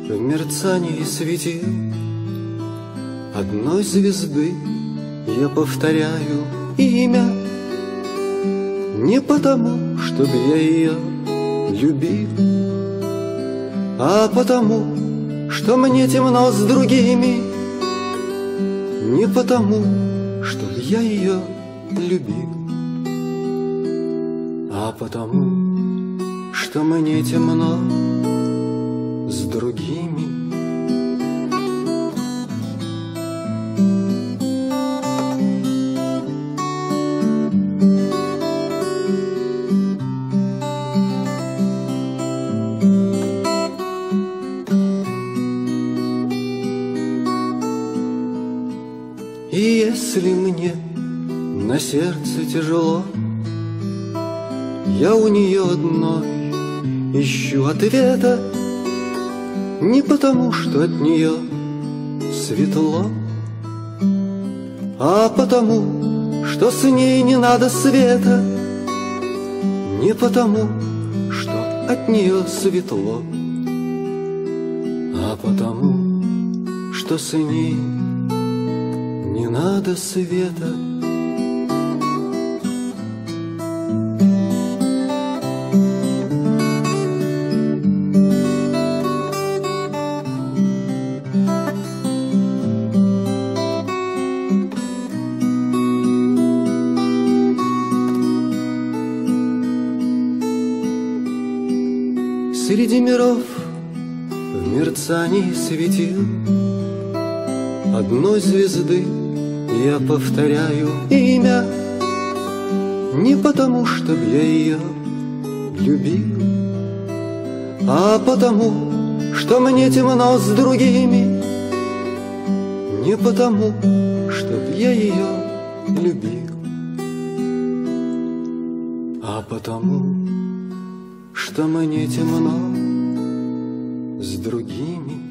в мерцании светил одной звезды я повторяю имя. Не потому, чтоб я ее любил, а потому, что мне темно с другими. Не потому, чтоб я ее любил, а потому, что мне темно с другими. И если мне на сердце тяжело, я у нее одной ищу ответа. Не потому, что от нее светло, а потому, что с ней не надо света. Не потому, что от нее светло, а потому, что с ней не надо света. Среди миров в мерцании светил одной звезды я повторяю имя. Не потому, чтоб я ее любил, а потому, что мне темно с другими. Не потому, чтоб я ее любил, а потому, что мне темно с другими.